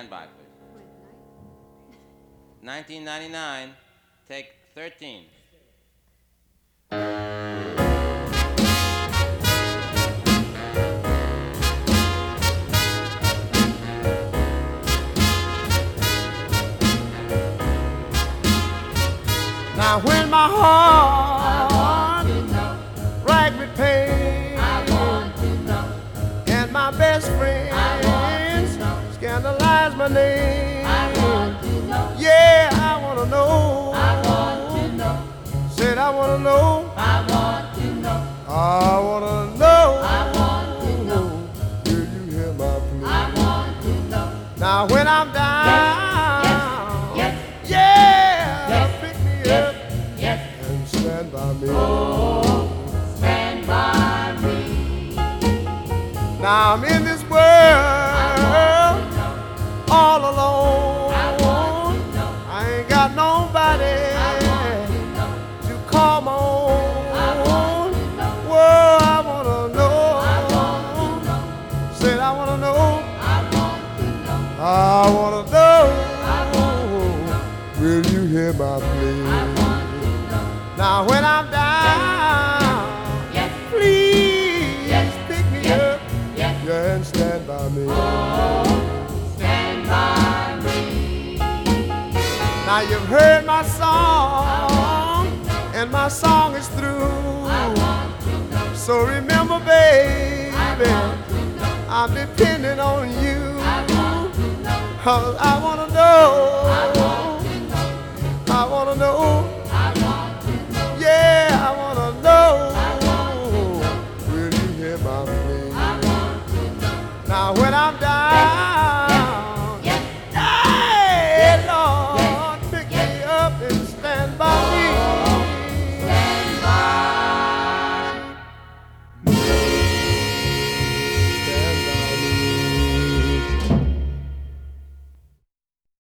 Stand by, please. 1999, take 13. Now when my heart racked with pain, and my best friends scandalize my name, yeah, I wanna know. Said I wanna know. I wanna know. Will you hear my plea? Now when I'm down, yeah, pick me up and stand by me. Stand by me. Now I'm in this world all alone. I ain't got nobody to call my own. Well, I wanna know. Said I wanna know. I wanna know. Will you hear my plea? Now when I'm down, please pick me up, yeah, and stand by me. Stand by me. Now you've heard my song, and my song is through. So remember, baby, I'm depending on you. 'Cause I wanna know. I wanna know. Yeah, I wanna know. Will you hear my plea? Now when I'm down,